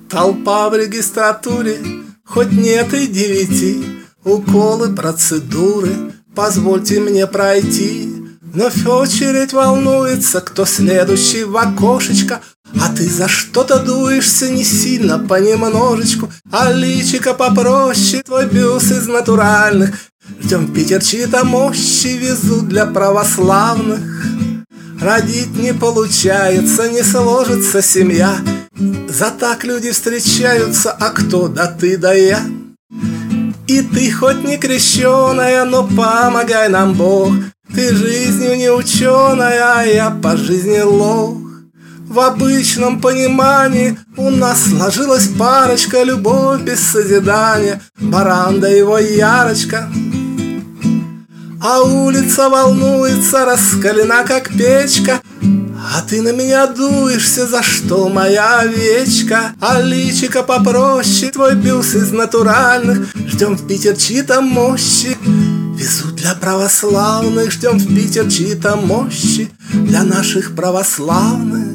Толпа в регистратуре, хоть нет и 9. Уколы, процедуры, позвольте мне пройти. Вновь очередь волнуется, кто следующий в окошечко. А ты за что-то дуешься не сильно, понемножечку. А личико попроще, твой бюст из натуральных. Ждем Питерчита мощи, везут для православных. Родить не получается, не сложится семья. За так люди встречаются, а кто? Да ты да я. И ты хоть не крещеная, но помогай нам Бог. Ты жизнью не ученая, а я по жизни лох. В обычном понимании у нас сложилась парочка, любовь без созидания, баран да его Ярочка. А улица волнуется, раскалена как печка. А ты на меня дуешься, за что, моя овечка? А личико попроще, твой бюст из натуральных. Ждем в Питерчита мощи, везут для православных. Ждем в Питерчита мощи для наших православных.